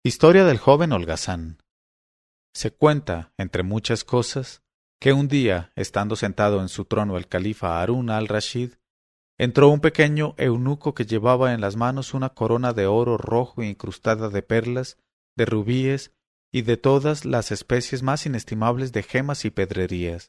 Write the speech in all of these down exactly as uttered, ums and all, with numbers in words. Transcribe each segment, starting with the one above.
Historia del joven holgazán. Se cuenta, entre muchas cosas, que un día, estando sentado en su trono el califa Harún al-Rashid, entró un pequeño eunuco que llevaba en las manos una corona de oro rojo incrustada de perlas, de rubíes y de todas las especies más inestimables de gemas y pedrerías.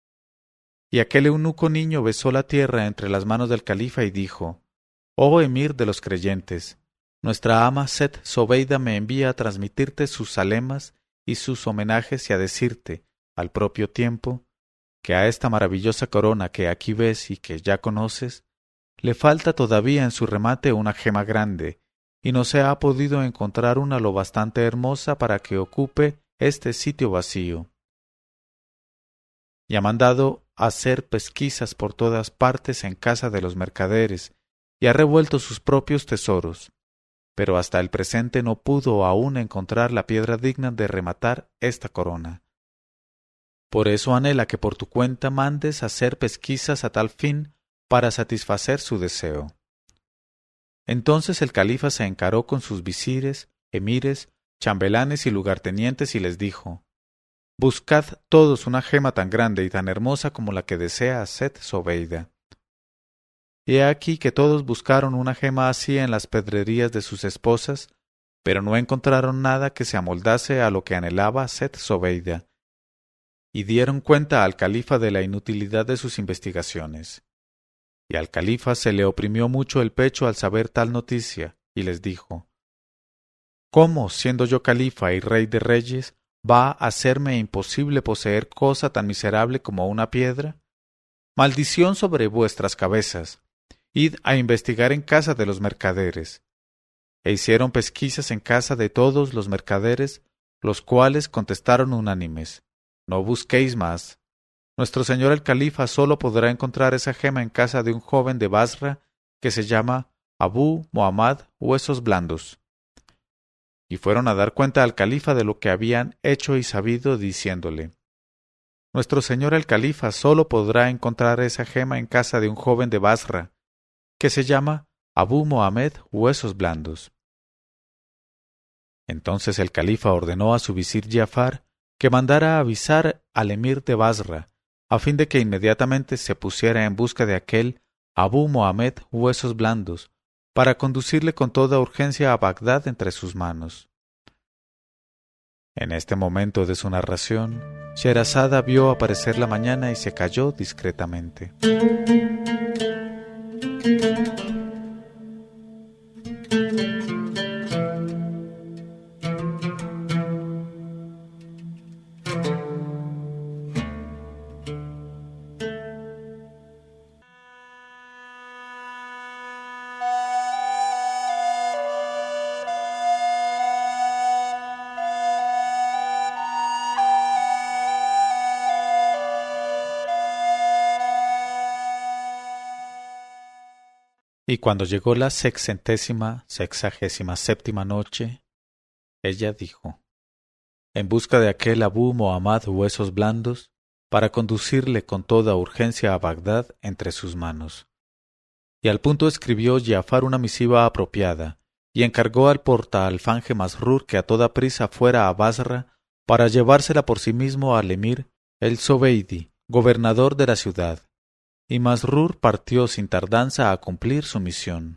Y aquel eunuco niño besó la tierra entre las manos del califa y dijo: «Oh emir de los creyentes, nuestra ama Seth Zobeida me envía a transmitirte sus zalemas y sus homenajes y a decirte, al propio tiempo, que a esta maravillosa corona que aquí ves y que ya conoces, le falta todavía en su remate una gema grande, y no se ha podido encontrar una lo bastante hermosa para que ocupe este sitio vacío. Y ha mandado hacer pesquisas por todas partes en casa de los mercaderes, y ha revuelto sus propios tesoros, pero hasta el presente no pudo aún encontrar la piedra digna de rematar esta corona. Por eso anhela que por tu cuenta mandes hacer pesquisas a tal fin para satisfacer su deseo». Entonces el califa se encaró con sus visires, emires, chambelanes y lugartenientes y les dijo: «Buscad todos una gema tan grande y tan hermosa como la que desea Seth Zobeida». Y he aquí que todos buscaron una gema así en las pedrerías de sus esposas, pero no encontraron nada que se amoldase a lo que anhelaba Seth Zobeida, y dieron cuenta al califa de la inutilidad de sus investigaciones. Y al califa se le oprimió mucho el pecho al saber tal noticia, y les dijo: «¿Cómo, siendo yo califa y rey de reyes, va a serme imposible poseer cosa tan miserable como una piedra? Maldición sobre vuestras cabezas. Id a investigar en casa de los mercaderes». E hicieron pesquisas en casa de todos los mercaderes, los cuales contestaron unánimes: «No busquéis más. Nuestro señor el califa solo podrá encontrar esa gema en casa de un joven de Basra que se llama Abú Muhammad Huesos Blandos». Y fueron a dar cuenta al califa de lo que habían hecho y sabido, diciéndole: «Nuestro señor el califa solo podrá encontrar esa gema en casa de un joven de Basra que se llama Abú Mohamed Huesos Blandos». Entonces el califa ordenó a su visir Giafar que mandara avisar al emir de Basra, a fin de que inmediatamente se pusiera en busca de aquel Abú Mohamed Huesos Blandos, para conducirle con toda urgencia a Bagdad entre sus manos. En este momento de su narración, Sherazada vio aparecer la mañana y se calló discretamente. Y cuando llegó la sexcentésima, sexagésima séptima noche, ella dijo: «En busca de aquel Abú Mohammad Huesos Blandos, para conducirle con toda urgencia a Bagdad entre sus manos». Y al punto escribió Giafar una misiva apropiada, y encargó al portaalfanje Masrur que a toda prisa fuera a Basra para llevársela por sí mismo al emir el Zobeidi, gobernador de la ciudad. Y Masrur partió sin tardanza a cumplir su misión.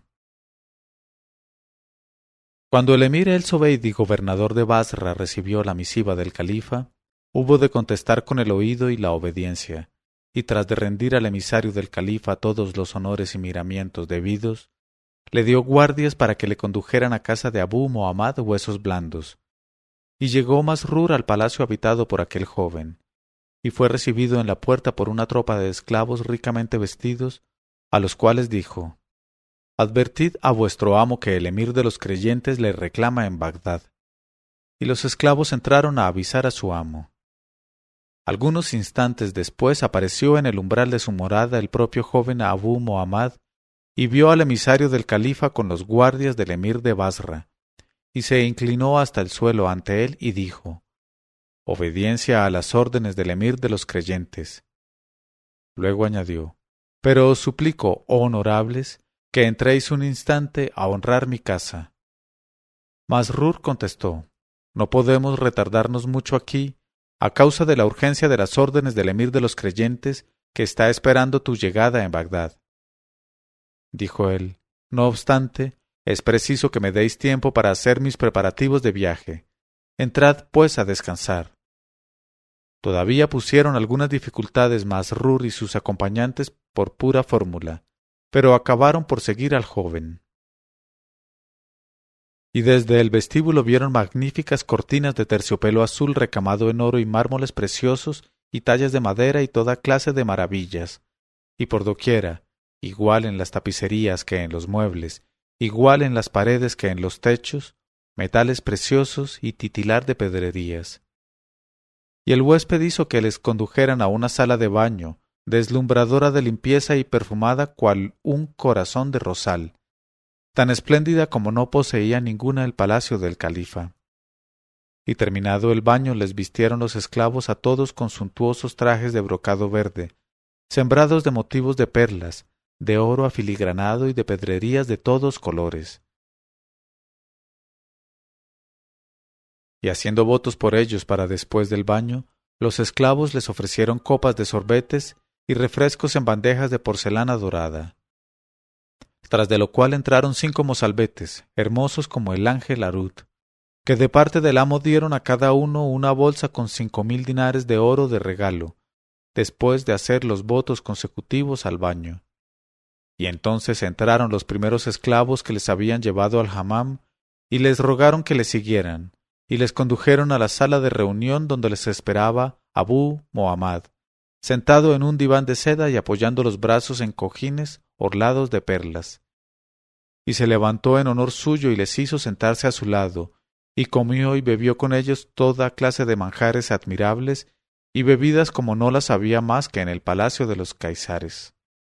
Cuando el emir el Zobeidi, gobernador de Basra, recibió la misiva del califa, hubo de contestar con el oído y la obediencia, y tras de rendir al emisario del califa todos los honores y miramientos debidos, le dio guardias para que le condujeran a casa de Abú Mohammad Huesos Blandos. Y llegó Masrur al palacio habitado por aquel joven, y fue recibido en la puerta por una tropa de esclavos ricamente vestidos, a los cuales dijo: «Advertid a vuestro amo que el emir de los creyentes le reclama en Bagdad». Y los esclavos entraron a avisar a su amo. Algunos instantes después apareció en el umbral de su morada el propio joven Abú Mohammad, y vio al emisario del califa con los guardias del emir de Basra, y se inclinó hasta el suelo ante él y dijo: «Obediencia a las órdenes del emir de los creyentes». Luego añadió: «Pero os suplico, oh honorables, que entréis un instante a honrar mi casa». Masrur contestó: «No podemos retardarnos mucho aquí, a causa de la urgencia de las órdenes del emir de los creyentes, que está esperando tu llegada en Bagdad». Dijo él: «No obstante, es preciso que me deis tiempo para hacer mis preparativos de viaje. Entrad, pues, a descansar». Todavía pusieron algunas dificultades Masrur y sus acompañantes por pura fórmula, pero acabaron por seguir al joven. Y desde el vestíbulo vieron magníficas cortinas de terciopelo azul recamado en oro y mármoles preciosos y tallas de madera y toda clase de maravillas, y por doquiera, igual en las tapicerías que en los muebles, igual en las paredes que en los techos, metales preciosos y titilar de pedrerías. Y el huésped hizo que les condujeran a una sala de baño, deslumbradora de limpieza y perfumada cual un corazón de rosal, tan espléndida como no poseía ninguna el palacio del califa. Y terminado el baño les vistieron los esclavos a todos con suntuosos trajes de brocado verde, sembrados de motivos de perlas, de oro afiligranado y de pedrerías de todos colores. Y haciendo votos por ellos para después del baño, los esclavos les ofrecieron copas de sorbetes y refrescos en bandejas de porcelana dorada. Tras de lo cual entraron cinco mozalbetes, hermosos como el ángel Harut, que de parte del amo dieron a cada uno una bolsa con cinco mil dinares de oro de regalo, después de hacer los votos consecutivos al baño. Y entonces entraron los primeros esclavos que les habían llevado al hammam, y les rogaron que les siguieran, y les condujeron a la sala de reunión donde les esperaba Abú Mohammad, sentado en un diván de seda y apoyando los brazos en cojines orlados de perlas. Y se levantó en honor suyo y les hizo sentarse a su lado, y comió y bebió con ellos toda clase de manjares admirables y bebidas como no las había más que en el palacio de los caisares.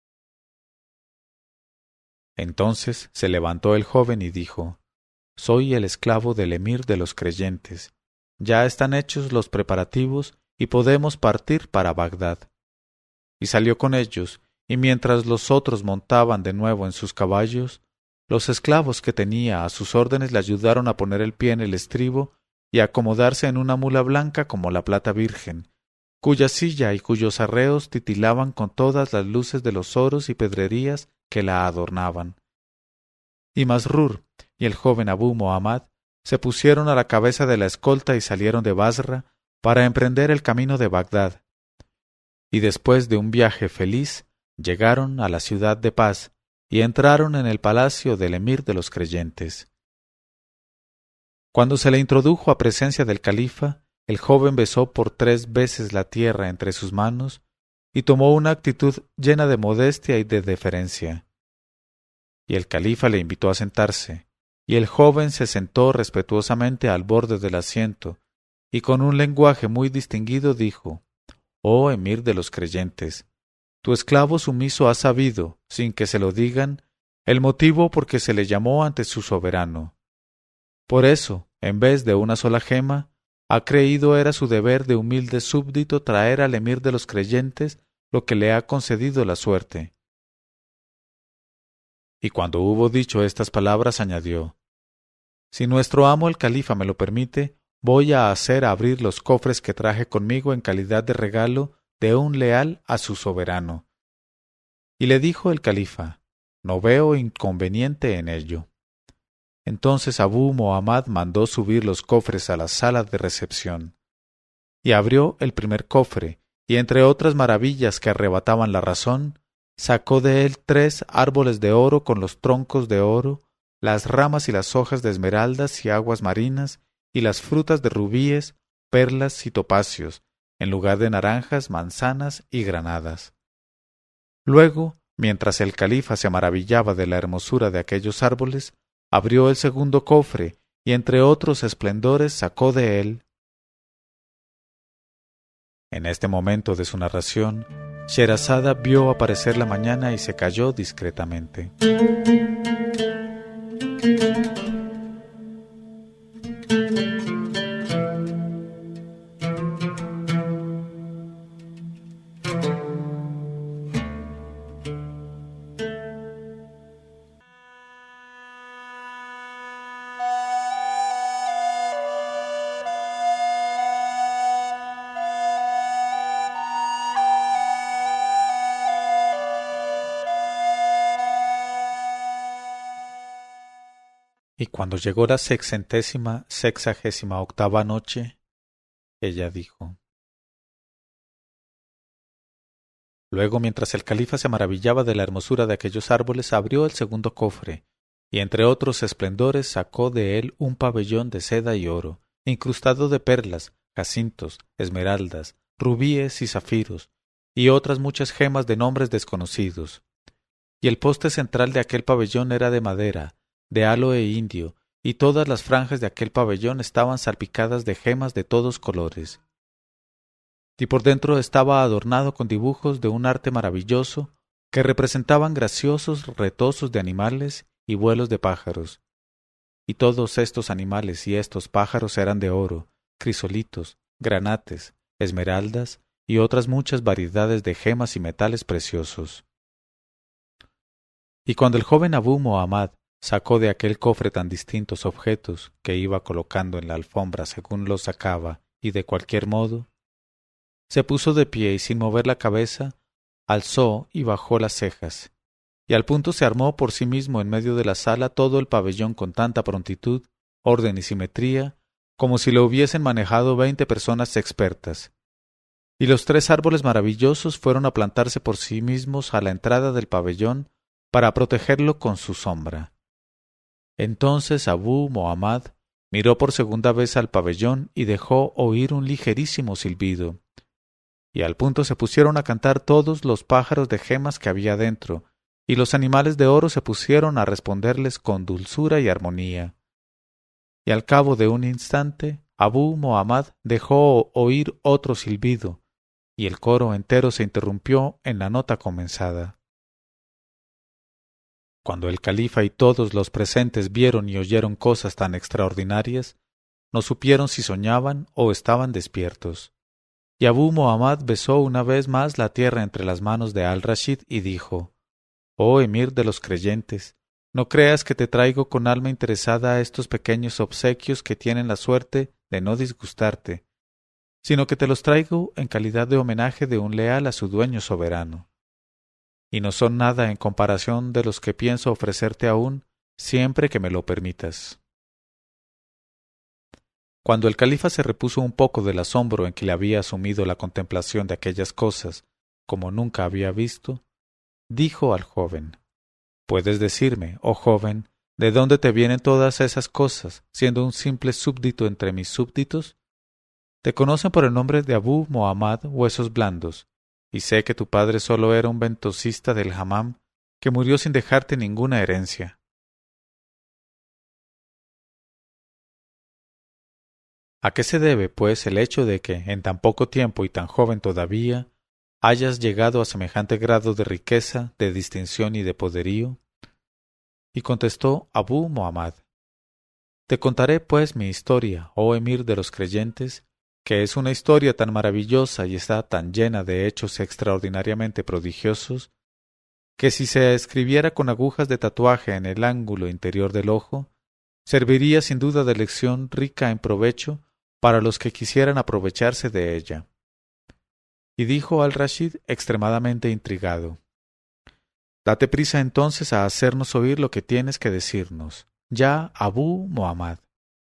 Entonces se levantó el joven y dijo: «Soy el esclavo del emir de los creyentes. Ya están hechos los preparativos y podemos partir para Bagdad». Y salió con ellos, y mientras los otros montaban de nuevo en sus caballos, los esclavos que tenía a sus órdenes le ayudaron a poner el pie en el estribo y a acomodarse en una mula blanca como la plata virgen, cuya silla y cuyos arreos titilaban con todas las luces de los oros y pedrerías que la adornaban. Y Masrur y el joven Abú Mohammad se pusieron a la cabeza de la escolta y salieron de Basra para emprender el camino de Bagdad. Y después de un viaje feliz, llegaron a la ciudad de paz y entraron en el palacio del emir de los creyentes. Cuando se le introdujo a presencia del califa, el joven besó por tres veces la tierra entre sus manos y tomó una actitud llena de modestia y de deferencia. Y el califa le invitó a sentarse, y el joven se sentó respetuosamente al borde del asiento, y con un lenguaje muy distinguido dijo: «Oh emir de los creyentes, tu esclavo sumiso ha sabido, sin que se lo digan, el motivo por que se le llamó ante su soberano. Por eso, en vez de una sola gema, ha creído era su deber de humilde súbdito traer al emir de los creyentes lo que le ha concedido la suerte». Y cuando hubo dicho estas palabras añadió: «Si nuestro amo el califa me lo permite, voy a hacer abrir los cofres que traje conmigo en calidad de regalo de un leal a su soberano». Y le dijo el califa: «No veo inconveniente en ello». Entonces Abú Mohammad mandó subir los cofres a la sala de recepción. Y abrió el primer cofre, y entre otras maravillas que arrebataban la razón, sacó de él tres árboles de oro con los troncos de oro, las ramas y las hojas de esmeraldas y aguas marinas, y las frutas de rubíes, perlas y topacios, en lugar de naranjas, manzanas y granadas. Luego, mientras el califa se maravillaba de la hermosura de aquellos árboles, abrió el segundo cofre, y entre otros esplendores sacó de él. En este momento de su narración, Sherazada vio aparecer la mañana y se calló discretamente. Y cuando llegó la sexcentésima sexagésima octava noche, ella dijo. Luego, mientras el califa se maravillaba de la hermosura de aquellos árboles, abrió el segundo cofre, y entre otros esplendores sacó de él un pabellón de seda y oro, incrustado de perlas, jacintos, esmeraldas, rubíes y zafiros, y otras muchas gemas de nombres desconocidos. Y el poste central de aquel pabellón era de madera, de áloe indio, y todas las franjas de aquel pabellón estaban salpicadas de gemas de todos colores. Y por dentro estaba adornado con dibujos de un arte maravilloso que representaban graciosos retosos de animales y vuelos de pájaros. Y todos estos animales y estos pájaros eran de oro, crisolitos, granates, esmeraldas y otras muchas variedades de gemas y metales preciosos. Y cuando el joven Abú Mohammad sacó de aquel cofre tan distintos objetos que iba colocando en la alfombra según los sacaba y de cualquier modo, se puso de pie y sin mover la cabeza, alzó y bajó las cejas, y al punto se armó por sí mismo en medio de la sala todo el pabellón con tanta prontitud, orden y simetría, como si lo hubiesen manejado veinte personas expertas. Y los tres árboles maravillosos fueron a plantarse por sí mismos a la entrada del pabellón para protegerlo con su sombra. Entonces Abú Mohammad miró por segunda vez al pabellón y dejó oír un ligerísimo silbido, y al punto se pusieron a cantar todos los pájaros de gemas que había dentro, y los animales de oro se pusieron a responderles con dulzura y armonía. Y al cabo de un instante, Abú Mohammad dejó oír otro silbido, y el coro entero se interrumpió en la nota comenzada. Cuando el califa y todos los presentes vieron y oyeron cosas tan extraordinarias, no supieron si soñaban o estaban despiertos. Y Abú Mohammad besó una vez más la tierra entre las manos de Al-Rashid y dijo: «Oh emir de los creyentes, no creas que te traigo con alma interesada a estos pequeños obsequios que tienen la suerte de no disgustarte, sino que te los traigo en calidad de homenaje de un leal a su dueño soberano. Y no son nada en comparación de los que pienso ofrecerte aún, siempre que me lo permitas». Cuando el califa se repuso un poco del asombro en que le había sumido la contemplación de aquellas cosas, como nunca había visto, dijo al joven: «¿Puedes decirme, oh joven, de dónde te vienen todas esas cosas, siendo un simple súbdito entre mis súbditos? Te conocen por el nombre de Abú Mohammad Huesos Blandos, y sé que tu padre solo era un ventosista del hammam que murió sin dejarte ninguna herencia». ¿A qué se debe, pues, el hecho de que, en tan poco tiempo y tan joven todavía, hayas llegado a semejante grado de riqueza, de distinción y de poderío? Y contestó Abú Mohammad: «Te contaré, pues, mi historia, oh emir de los creyentes, que es una historia tan maravillosa y está tan llena de hechos extraordinariamente prodigiosos, que si se escribiera con agujas de tatuaje en el ángulo interior del ojo, serviría sin duda de lección rica en provecho para los que quisieran aprovecharse de ella». Y dijo al-Rashid extremadamente intrigado: «Date prisa entonces a hacernos oír lo que tienes que decirnos, ya Abú Mohammad».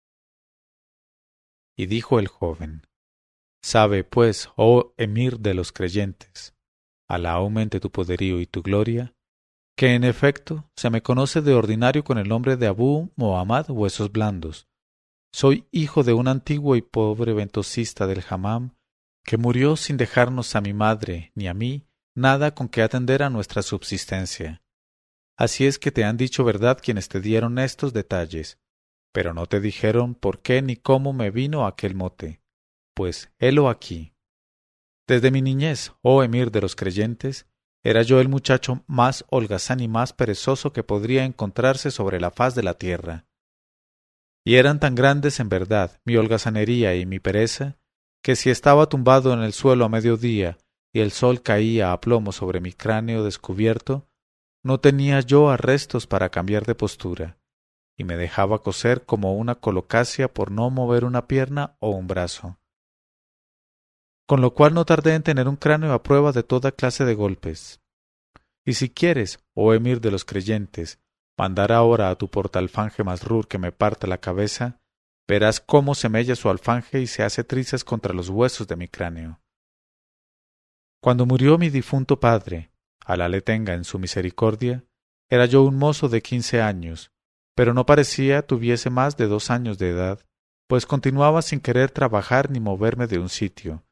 Y dijo el joven: «Sabe, pues, oh emir de los creyentes, Alá aumente tu poderío y tu gloria, que en efecto se me conoce de ordinario con el nombre de Abú Mohammad Huesos Blandos. Soy hijo de un antiguo y pobre ventosista del hammam que murió sin dejarnos a mi madre ni a mí nada con que atender a nuestra subsistencia. Así es que te han dicho verdad quienes te dieron estos detalles, pero no te dijeron por qué ni cómo me vino aquel mote, pues helo aquí. Desde mi niñez, oh emir de los creyentes, era yo el muchacho más holgazán y más perezoso que podría encontrarse sobre la faz de la tierra. Y eran tan grandes en verdad mi holgazanería y mi pereza, que si estaba tumbado en el suelo a mediodía y el sol caía a plomo sobre mi cráneo descubierto, no tenía yo arrestos para cambiar de postura, y me dejaba coser como una colocasia por no mover una pierna o un brazo. Con lo cual no tardé en tener un cráneo a prueba de toda clase de golpes. Y si quieres, oh emir de los creyentes, mandar ahora a tu portaalfanje Masrur que me parta la cabeza, verás cómo se mella su alfanje y se hace trizas contra los huesos de mi cráneo. Cuando murió mi difunto padre, Alá le tenga en su misericordia, era yo un mozo de quince años, pero no parecía tuviese más de dos años de edad, pues continuaba sin querer trabajar ni moverme de un sitio.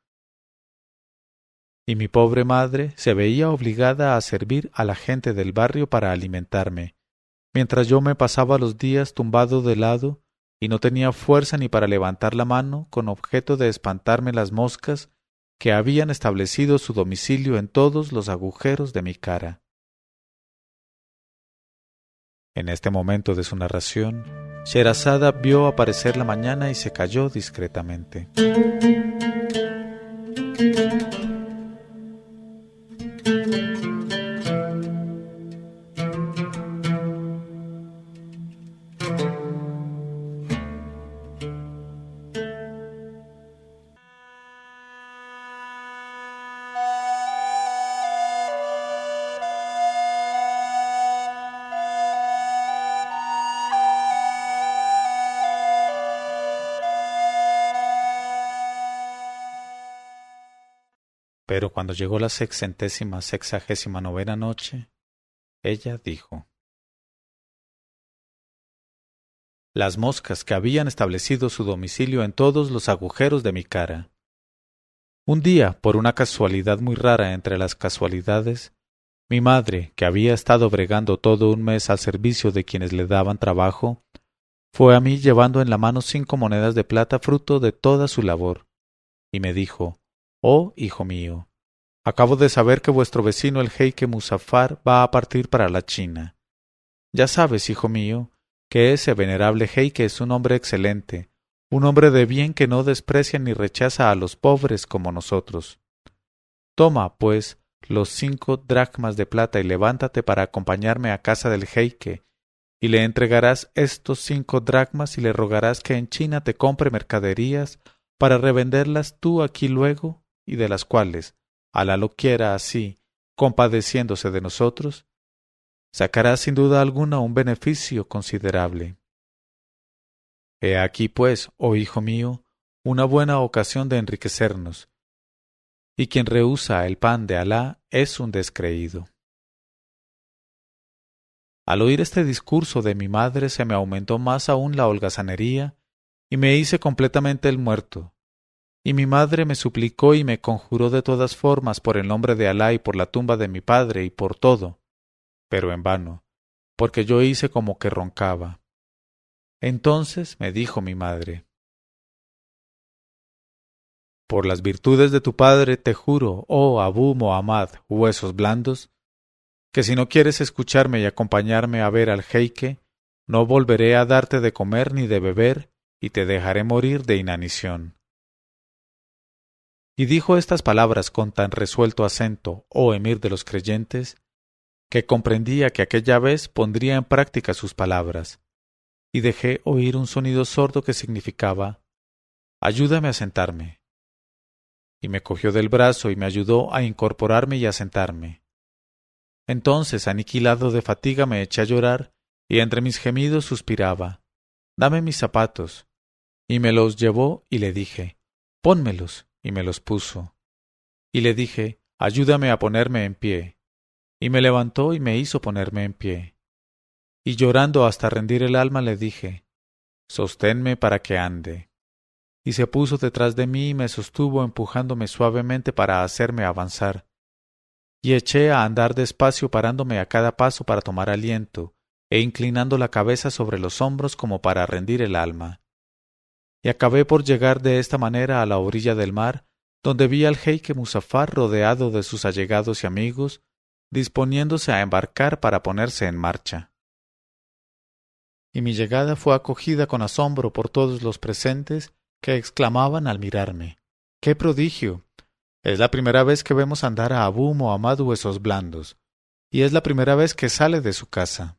Y mi pobre madre se veía obligada a servir a la gente del barrio para alimentarme, mientras yo me pasaba los días tumbado de lado y no tenía fuerza ni para levantar la mano con objeto de espantarme las moscas que habían establecido su domicilio en todos los agujeros de mi cara. En este momento de su narración, Sherazada vio aparecer la mañana y se calló discretamente. Pero cuando llegó la sexcentésima sexagésima novena noche, ella dijo: Las moscas que habían establecido su domicilio en todos los agujeros de mi cara. Un día, por una casualidad muy rara entre las casualidades, mi madre, que había estado bregando todo un mes al servicio de quienes le daban trabajo, fue a mí llevando en la mano cinco monedas de plata fruto de toda su labor, y me dijo: Oh, hijo mío, acabo de saber que vuestro vecino el jeique Muzaffar va a partir para la China. Ya sabes, hijo mío, que ese venerable jeique es un hombre excelente, un hombre de bien que no desprecia ni rechaza a los pobres como nosotros. Toma, pues, los cinco dracmas de plata y levántate para acompañarme a casa del jeique, y le entregarás estos cinco dracmas y le rogarás que en China te compre mercaderías para revenderlas tú aquí luego, y de las cuales, Alá lo quiera así, compadeciéndose de nosotros, sacarás sin duda alguna un beneficio considerable. He aquí, pues, oh hijo mío, una buena ocasión de enriquecernos, y quien rehúsa el pan de Alá es un descreído. Al oír este discurso de mi madre se me aumentó más aún la holgazanería y me hice completamente el muerto. Y mi madre me suplicó y me conjuró de todas formas por el nombre de Alá y por la tumba de mi padre y por todo, pero en vano, porque yo hice como que roncaba. Entonces me dijo mi madre: Por las virtudes de tu padre te juro, oh Abú Mohammad, huesos blandos, que si no quieres escucharme y acompañarme a ver al jeique, no volveré a darte de comer ni de beber, y te dejaré morir de inanición. Y dijo estas palabras con tan resuelto acento, oh emir de los creyentes, que comprendía que aquella vez pondría en práctica sus palabras, y dejé oír un sonido sordo que significaba: ayúdame a sentarme. Y me cogió del brazo y me ayudó a incorporarme y a sentarme. Entonces, aniquilado de fatiga, me eché a llorar, y entre mis gemidos suspiraba: dame mis zapatos. Y me los llevó y le dije: pónmelos. Y me los puso. Y le dije: ayúdame a ponerme en pie. Y me levantó y me hizo ponerme en pie. Y llorando hasta rendir el alma le dije: sosténme para que ande. Y se puso detrás de mí y me sostuvo empujándome suavemente para hacerme avanzar. Y eché a andar despacio parándome a cada paso para tomar aliento, e inclinando la cabeza sobre los hombros como para rendir el alma. Y acabé por llegar de esta manera a la orilla del mar, donde vi al jeique Muzaffar rodeado de sus allegados y amigos, disponiéndose a embarcar para ponerse en marcha. Y mi llegada fue acogida con asombro por todos los presentes, que exclamaban al mirarme: ¡qué prodigio! Es la primera vez que vemos andar a Abú Mohammad Huesos Blandos, y es la primera vez que sale de su casa.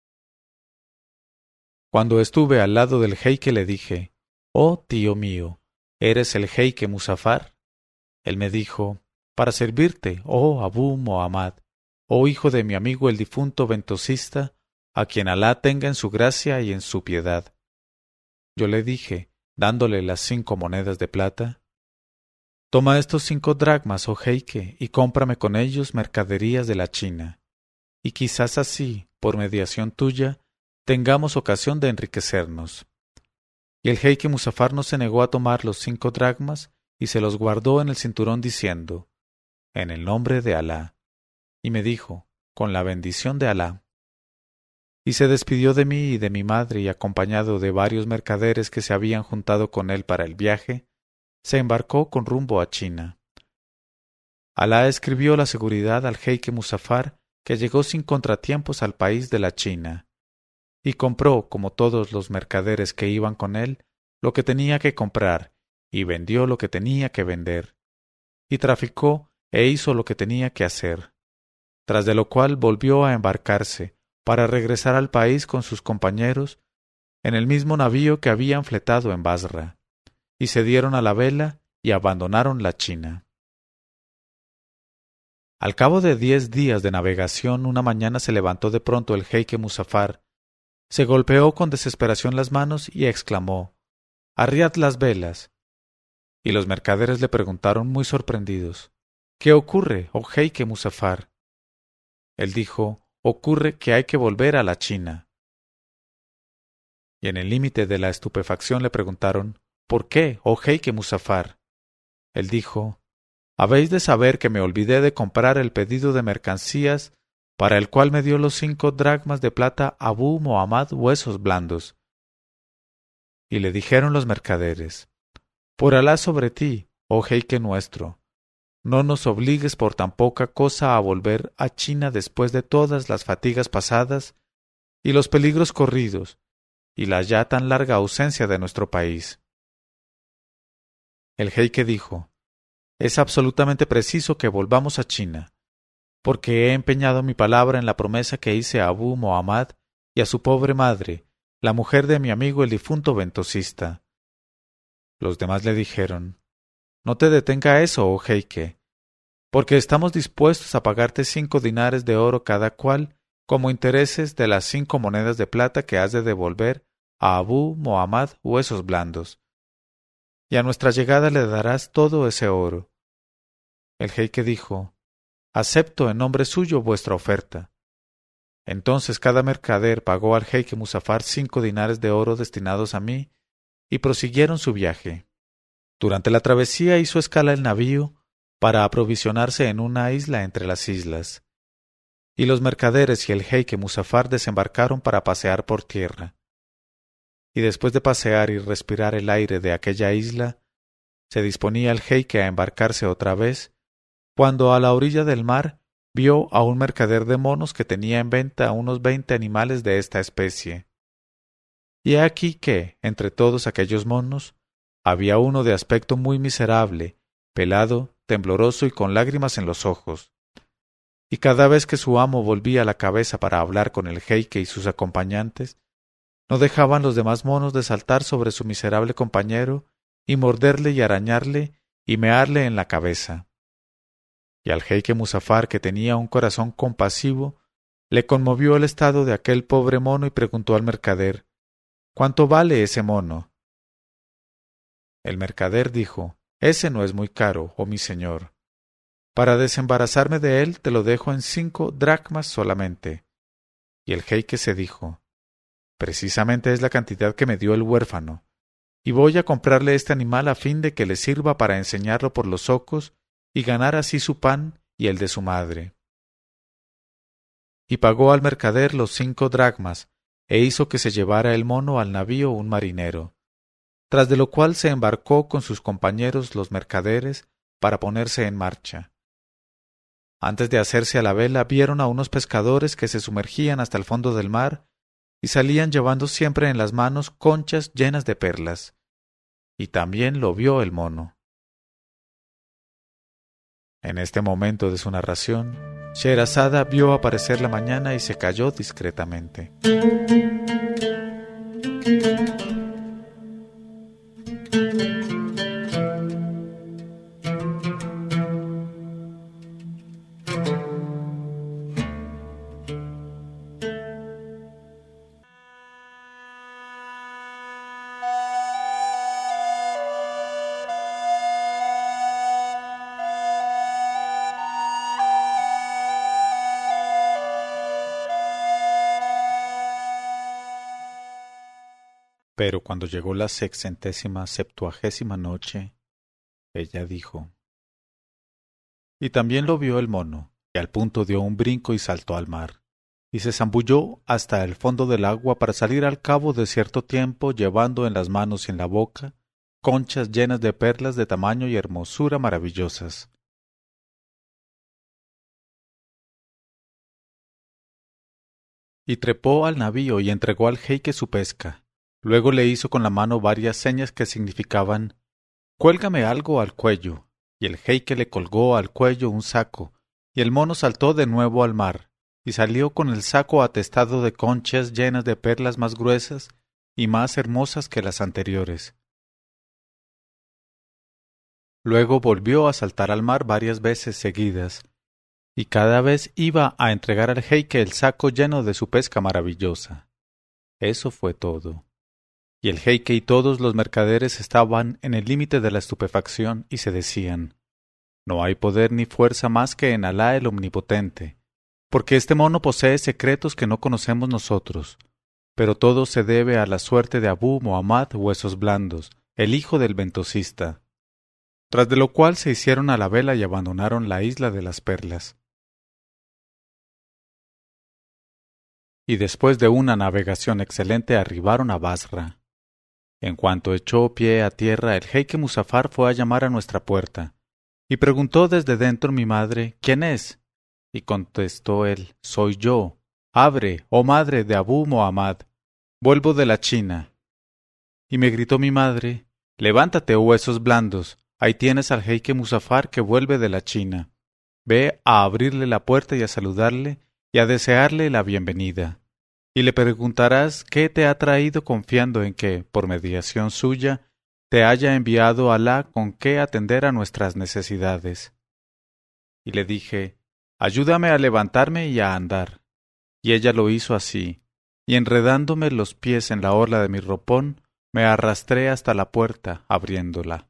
Cuando estuve al lado del jeique le dije: oh tío mío, ¿eres el jeique Muzaffar? Él me dijo: para servirte, oh Abú Mohammad, oh hijo de mi amigo el difunto ventosista, a quien Alá tenga en su gracia y en su piedad. Yo le dije, dándole las cinco monedas de plata, toma estos cinco dracmas, oh jeique, y cómprame con ellos mercaderías de la China, y quizás así, por mediación tuya, tengamos ocasión de enriquecernos. Y el jeique Musafar no se negó a tomar los cinco dracmas y se los guardó en el cinturón diciendo, en el nombre de Alá. Y me dijo, con la bendición de Alá. Y se despidió de mí y de mi madre y acompañado de varios mercaderes que se habían juntado con él para el viaje, se embarcó con rumbo a China. Alá escribió la seguridad al jeique Musafar que llegó sin contratiempos al país de la China, y compró, como todos los mercaderes que iban con él, lo que tenía que comprar, y vendió lo que tenía que vender, y traficó e hizo lo que tenía que hacer, tras de lo cual volvió a embarcarse para regresar al país con sus compañeros en el mismo navío que habían fletado en Basra, y se dieron a la vela y abandonaron la China. Al cabo de diez días de navegación, una mañana se levantó de pronto el jeique Musafar, se golpeó con desesperación las manos y exclamó, «¡Arriad las velas!». Y los mercaderes le preguntaron muy sorprendidos, «¿Qué ocurre, oh jeique Musafar?». Él dijo, «Ocurre que hay que volver a la China». Y en el límite de la estupefacción le preguntaron, «¿Por qué, oh jeique Musafar?». Él dijo, «Habéis de saber que me olvidé de comprar el pedido de mercancías para el cual me dio los cinco dracmas de plata Abú Mohammad Huesos Blandos». Y le dijeron los mercaderes, «Por Alá sobre ti, oh jeique nuestro, no nos obligues por tan poca cosa a volver a China después de todas las fatigas pasadas y los peligros corridos, y la ya tan larga ausencia de nuestro país». El jeique dijo, «Es absolutamente preciso que volvamos a China, porque he empeñado mi palabra en la promesa que hice a Abú Mohammad y a su pobre madre, la mujer de mi amigo el difunto ventosista». Los demás le dijeron, «No te detenga eso, oh jeique, porque estamos dispuestos a pagarte cinco dinares de oro cada cual como intereses de las cinco monedas de plata que has de devolver a Abú Mohammad Huesos Blandos, y a nuestra llegada le darás todo ese oro». El jeique dijo, «Acepto en nombre suyo vuestra oferta». Entonces cada mercader pagó al jeique Musafar cinco dinares de oro destinados a mí, y prosiguieron su viaje. Durante la travesía hizo escala el navío para aprovisionarse en una isla entre las islas, y los mercaderes y el jeique Musafar desembarcaron para pasear por tierra. Y después de pasear y respirar el aire de aquella isla, se disponía el jeique a embarcarse otra vez, cuando a la orilla del mar vio a un mercader de monos que tenía en venta unos veinte animales de esta especie. Y he aquí que, entre todos aquellos monos, había uno de aspecto muy miserable, pelado, tembloroso y con lágrimas en los ojos. Y cada vez que su amo volvía la cabeza para hablar con el jeique y sus acompañantes, no dejaban los demás monos de saltar sobre su miserable compañero y morderle y arañarle y mearle en la cabeza. Y al jeique Musafar, que tenía un corazón compasivo, le conmovió el estado de aquel pobre mono y preguntó al mercader, «¿Cuánto vale ese mono?». El mercader dijo, «Ese no es muy caro, oh mi señor. Para desembarazarme de él te lo dejo en cinco dracmas solamente». Y el jeique se dijo, «Precisamente es la cantidad que me dio el huérfano, y voy a comprarle este animal a fin de que le sirva para enseñarlo por los zocos y ganar así su pan y el de su madre». Y pagó al mercader los cinco dracmas, e hizo que se llevara el mono al navío un marinero, tras de lo cual se embarcó con sus compañeros los mercaderes para ponerse en marcha. Antes de hacerse a la vela vieron a unos pescadores que se sumergían hasta el fondo del mar y salían llevando siempre en las manos conchas llenas de perlas, y también lo vio el mono. En este momento de su narración, Sherazada vio aparecer la mañana y se calló discretamente. Pero cuando llegó la sexcentésima septuagésima noche, ella dijo. Y también lo vio el mono, y al punto dio un brinco y saltó al mar, y se zambulló hasta el fondo del agua para salir al cabo de cierto tiempo llevando en las manos y en la boca conchas llenas de perlas de tamaño y hermosura maravillosas. Y trepó al navío y entregó al jeique su pesca. Luego le hizo con la mano varias señas que significaban «Cuélgame algo al cuello», y el jeique le colgó al cuello un saco, y el mono saltó de nuevo al mar, y salió con el saco atestado de conchas llenas de perlas más gruesas y más hermosas que las anteriores. Luego volvió a saltar al mar varias veces seguidas, y cada vez iba a entregar al jeique el saco lleno de su pesca maravillosa. Eso fue todo. Y el jeique y todos los mercaderes estaban en el límite de la estupefacción y se decían, no hay poder ni fuerza más que en Alá el Omnipotente, porque este mono posee secretos que no conocemos nosotros, pero todo se debe a la suerte de Abú Muhammad Huesos Blandos, el hijo del ventosista. Tras de lo cual se hicieron a la vela y abandonaron la isla de las perlas. Y después de una navegación excelente arribaron a Basra. En cuanto echó pie a tierra, el jeique Musafar fue a llamar a nuestra puerta, y preguntó desde dentro mi madre, ¿quién es? Y contestó él, soy yo. Abre, oh madre de Abú Muhammad, vuelvo de la China. Y me gritó mi madre, levántate, oh huesos blandos, ahí tienes al jeique Musafar que vuelve de la China. Ve a abrirle la puerta y a saludarle, y a desearle la bienvenida. Y le preguntarás qué te ha traído confiando en que, por mediación suya, te haya enviado Alá con qué atender a nuestras necesidades. Y le dije, ayúdame a levantarme y a andar. Y ella lo hizo así, y enredándome los pies en la orla de mi ropón, me arrastré hasta la puerta, abriéndola.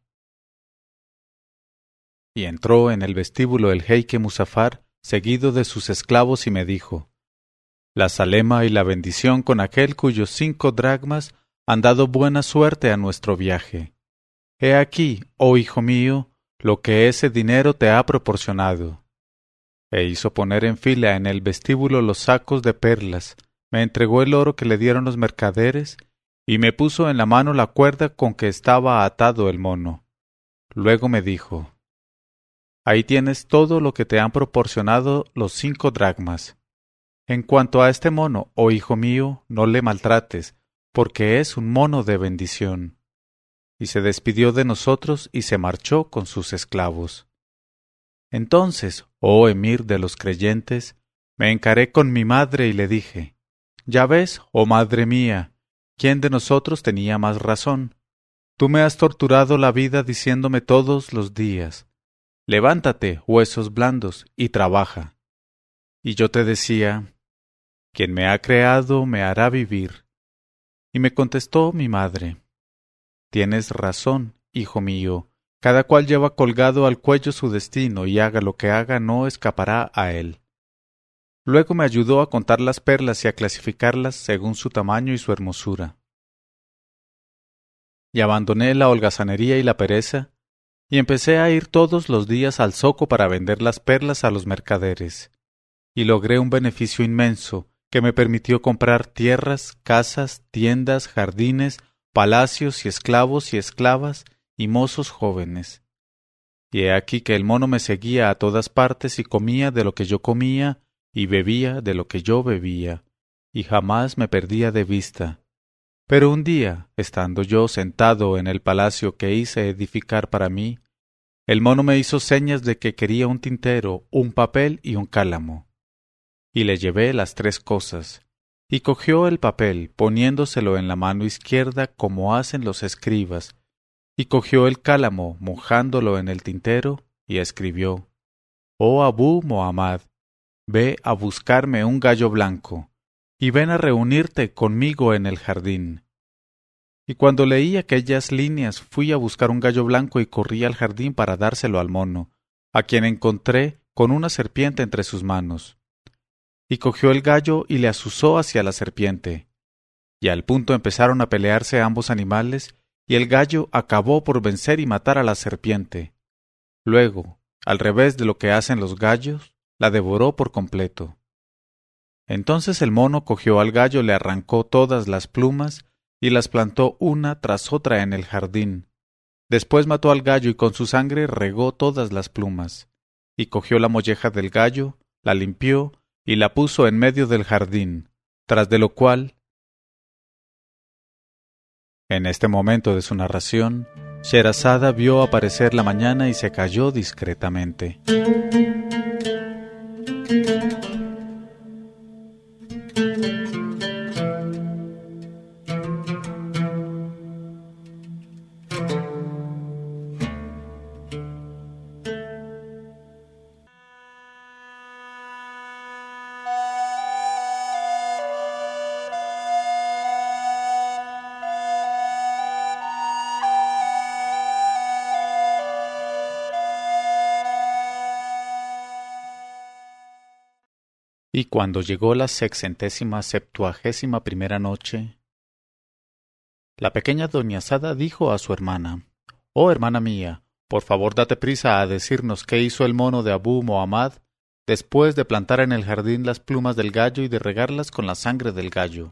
Y entró en el vestíbulo el jeique Musafar, seguido de sus esclavos, y me dijo, la salema y la bendición con aquel cuyos cinco dracmas han dado buena suerte a nuestro viaje. He aquí, oh hijo mío, lo que ese dinero te ha proporcionado. E hizo poner en fila en el vestíbulo los sacos de perlas, me entregó el oro que le dieron los mercaderes, y me puso en la mano la cuerda con que estaba atado el mono. Luego me dijo, ahí tienes todo lo que te han proporcionado los cinco dracmas. En cuanto a este mono, oh hijo mío, no le maltrates, porque es un mono de bendición. Y se despidió de nosotros y se marchó con sus esclavos. Entonces, oh emir de los creyentes, me encaré con mi madre y le dije, ya ves, oh madre mía, ¿quién de nosotros tenía más razón? Tú me has torturado la vida diciéndome todos los días, levántate, huesos blandos, y trabaja. Y yo te decía, quien me ha creado me hará vivir. Y me contestó mi madre, tienes razón, hijo mío, cada cual lleva colgado al cuello su destino y haga lo que haga no escapará a él. Luego me ayudó a contar las perlas y a clasificarlas según su tamaño y su hermosura. Y abandoné la holgazanería y la pereza, y empecé a ir todos los días al zoco para vender las perlas a los mercaderes, y logré un beneficio inmenso, que me permitió comprar tierras, casas, tiendas, jardines, palacios y esclavos y esclavas y mozos jóvenes. Y he aquí que el mono me seguía a todas partes y comía de lo que yo comía y bebía de lo que yo bebía, y jamás me perdía de vista. Pero un día, estando yo sentado en el palacio que hice edificar para mí, el mono me hizo señas de que quería un tintero, un papel y un cálamo. Y le llevé las tres cosas, y cogió el papel, poniéndoselo en la mano izquierda como hacen los escribas, y cogió el cálamo, mojándolo en el tintero, y escribió, «Oh Abú Muhammad, ve a buscarme un gallo blanco, y ven a reunirte conmigo en el jardín». Y cuando leí aquellas líneas fui a buscar un gallo blanco y corrí al jardín para dárselo al mono, a quien encontré con una serpiente entre sus manos. Y cogió el gallo y le azuzó hacia la serpiente. y al punto empezaron a pelearse ambos animales, y el gallo acabó por vencer y matar a la serpiente. Luego, al revés de lo que hacen los gallos, la devoró por completo. Entonces el mono cogió al gallo, le arrancó todas las plumas y las plantó una tras otra en el jardín. Después mató al gallo y con su sangre regó todas las plumas, y cogió la molleja del gallo, la limpió y la puso en medio del jardín, tras de lo cual, en este momento de su narración, Sherazada vio aparecer la mañana y se calló discretamente. Y cuando llegó la sexcentésima septuagésima primera noche, la pequeña Doniazada dijo a su hermana: «Oh, hermana mía, por favor date prisa a decirnos qué hizo el mono de Abú Mohammad después de plantar en el jardín las plumas del gallo y de regarlas con la sangre del gallo».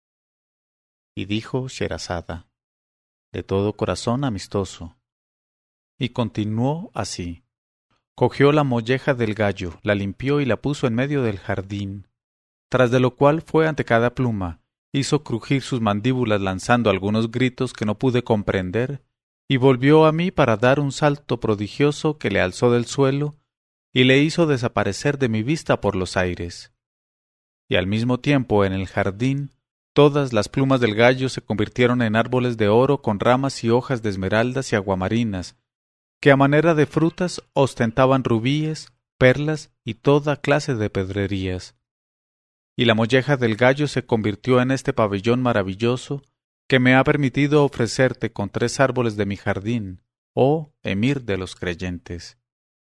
Y dijo Sherazada, de todo corazón amistoso, y continuó así. Cogió la molleja del gallo, la limpió y la puso en medio del jardín, tras de lo cual fue ante cada pluma, hizo crujir sus mandíbulas lanzando algunos gritos que no pude comprender, y volvió a mí para dar un salto prodigioso que le alzó del suelo y le hizo desaparecer de mi vista por los aires. Y al mismo tiempo en el jardín todas las plumas del gallo se convirtieron en árboles de oro con ramas y hojas de esmeraldas y aguamarinas, que a manera de frutas ostentaban rubíes, perlas y toda clase de pedrerías. Y la molleja del gallo se convirtió en este pabellón maravilloso que me ha permitido ofrecerte con tres árboles de mi jardín, oh emir de los creyentes.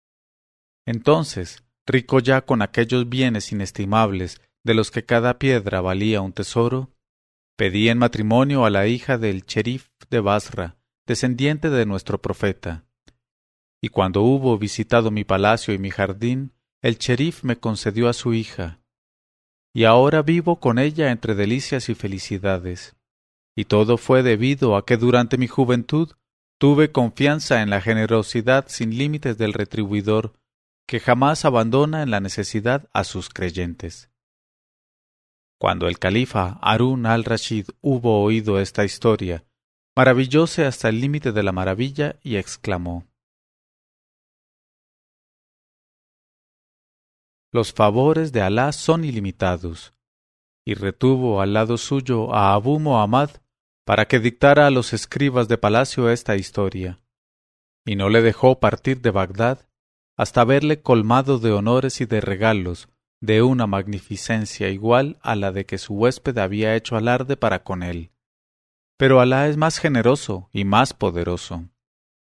Entonces, rico ya con aquellos bienes inestimables de los que cada piedra valía un tesoro, pedí en matrimonio a la hija del cherif de Basra, descendiente de nuestro profeta. Y cuando hubo visitado mi palacio y mi jardín, el cherif me concedió a su hija, y ahora vivo con ella entre delicias y felicidades. Y todo fue debido a que durante mi juventud tuve confianza en la generosidad sin límites del retribuidor, que jamás abandona en la necesidad a sus creyentes. Cuando el califa Harún al-Rashid hubo oído esta historia, maravillóse hasta el límite de la maravilla y exclamó: «Los favores de Alá son ilimitados», y retuvo al lado suyo a Abú Mohammad para que dictara a los escribas de palacio esta historia, y no le dejó partir de Bagdad hasta haberle colmado de honores y de regalos de una magnificencia igual a la de que su huésped había hecho alarde para con él. Pero Alá es más generoso y más poderoso.